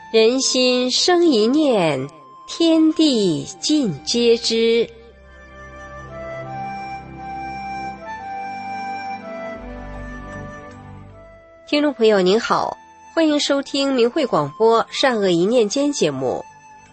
人心生一念，天地尽皆知。听众朋友您好，欢迎收听明慧广播善恶一念间节目。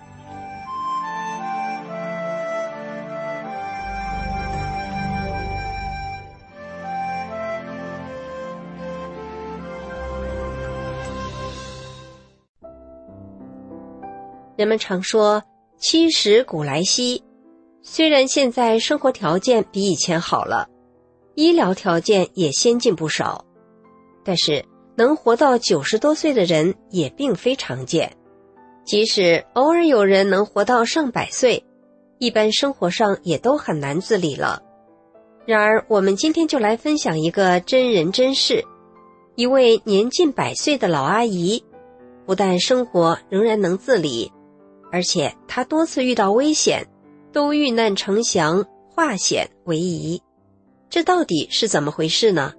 人们常说七十古来稀，虽然现在生活条件比以前好了，医疗条件也先进不少，但是能活到90多岁的人也并非常见。即使偶尔有人能活到上百岁，一般生活上也都很难自理了。然而我们今天就来分享一个真人真事，一位年近100岁的老阿姨，不但生活仍然能自理，而且她多次遇到危险都遇难成祥，化险为夷。这到底是怎么回事呢？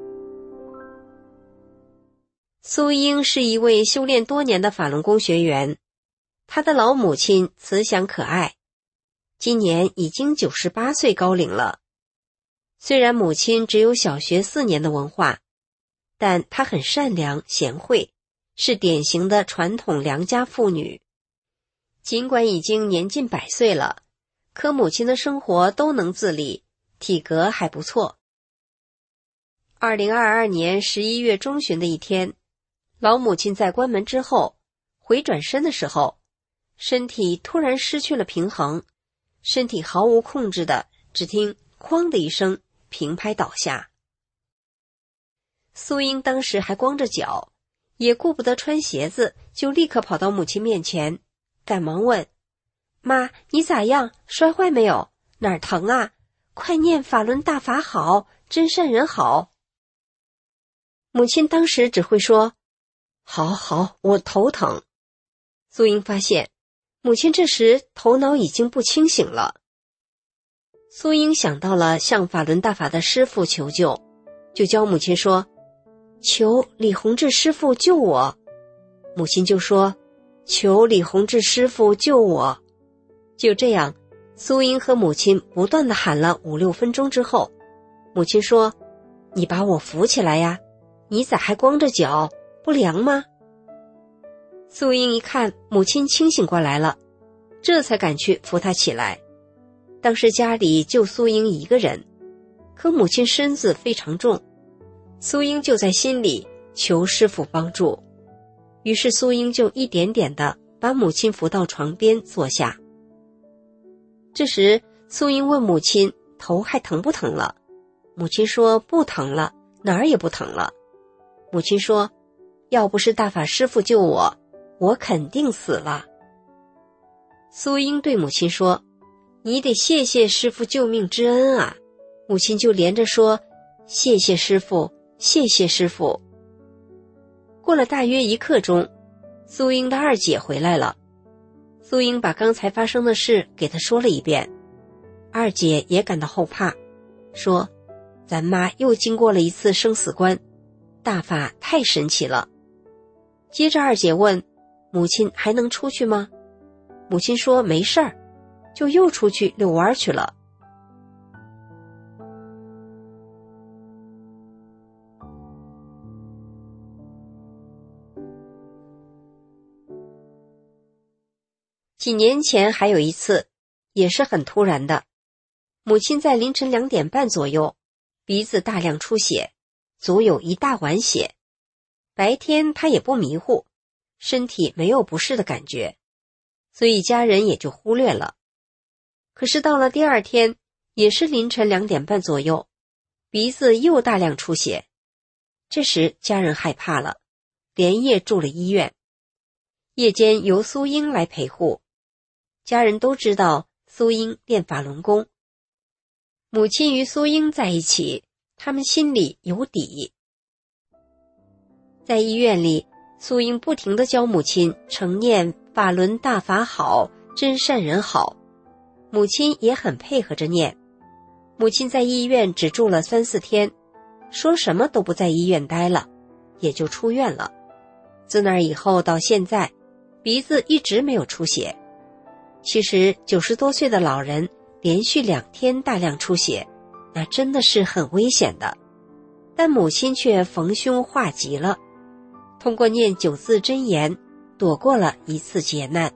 苏英是一位修炼多年的法轮功学员，她的老母亲慈祥可爱，今年已经98岁高龄了。虽然母亲只有小学4年的文化，但她很善良贤惠，是典型的传统良家妇女。尽管已经年近100岁了，可母亲的生活都能自理，体格还不错。2022年11月中旬的一天，老母亲在关门之后回转身的时候，身体突然失去了平衡，身体毫无控制的只听哐的一声平拍倒下。苏英当时还光着脚，也顾不得穿鞋子，就立刻跑到母亲面前，赶忙问：妈，你咋样？摔坏没有？哪儿疼啊？快念法轮大法好，真善人好。母亲当时只会说：好，我头疼。苏英发现母亲这时头脑已经不清醒了。苏英想到了向法轮大法的师父求救，就教母亲说：求李洪志师父救我。母亲就说：求李洪志师父救我。就这样，苏英和母亲不断地喊了5-6分钟之后，母亲说：你把我扶起来呀，你咋还光着脚？不凉吗？苏英一看母亲清醒过来了，这才赶去扶她起来。当时家里就苏英一个人，可母亲身子非常重，苏英就在心里求师父帮助。于是苏英就一点点地把母亲扶到床边坐下。这时苏英问母亲头还疼不疼了，母亲说不疼了，哪儿也不疼了。母亲说：要不是大法师父救我，我肯定死了。苏英对母亲说：你得谢谢师父救命之恩啊。母亲就连着说：谢谢师父，谢谢师父。过了大约1刻钟，苏英的二姐回来了。苏英把刚才发生的事给她说了一遍，二姐也感到后怕，说：咱妈又经过了一次生死关，大法太神奇了。接着二姐问：母亲还能出去吗？母亲说没事儿，就又出去遛弯去了。几年前还有一次，也是很突然的。母亲在凌晨2点半左右，鼻子大量出血，足有1大碗血。白天她也不迷糊，身体没有不适的感觉，所以家人也就忽略了。可是到了第2天，也是凌晨2点半左右，鼻子又大量出血。这时家人害怕了，连夜住了医院。夜间由苏英来陪护。家人都知道苏英练法轮功，母亲与苏英在一起，他们心里有底。在医院里，苏英不停地教母亲承念法轮大法好，真善人好，母亲也很配合着念。母亲在医院只住了3-4天，说什么都不在医院待了，也就出院了。自那以后到现在， 鼻子一直没有出血。其实90多岁的老人连续2天大量出血，那真的是很危险的。但母亲却逢凶化吉了，通过念9字真言，躲过了一次劫难。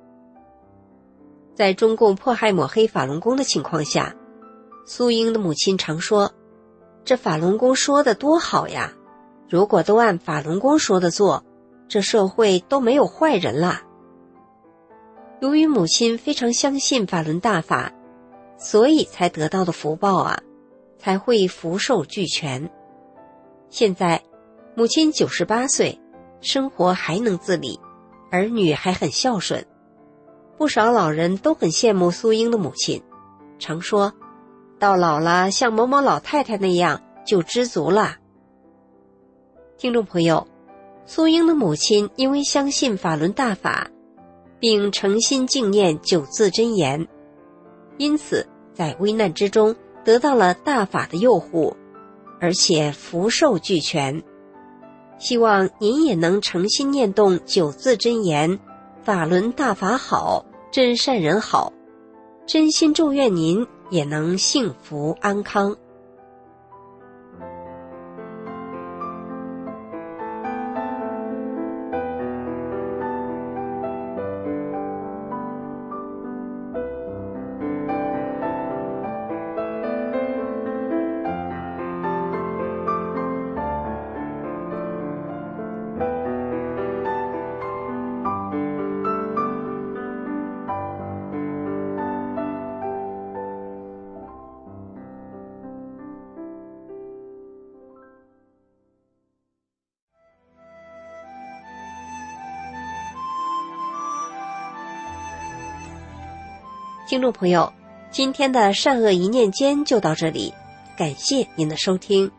在中共迫害抹黑法轮功的情况下，苏英的母亲常说，这法轮功说的多好呀，如果都按法轮功说的做，这社会都没有坏人啦。由于母亲非常相信法轮大法，所以才得到的福报啊，才会福寿俱全。现在母亲98岁，生活还能自理，儿女还很孝顺。不少老人都很羡慕苏英的母亲，常说到老了像某某老太太那样就知足了。听众朋友，苏英的母亲因为相信法轮大法，并诚心敬念9字真言，因此在危难之中得到了大法的佑护，而且福寿俱全。希望您也能诚心念动9字真言，法轮大法好，真善人好，真心祝愿您也能幸福安康。听众朋友，今天的善恶一念间就到这里，感谢您的收听。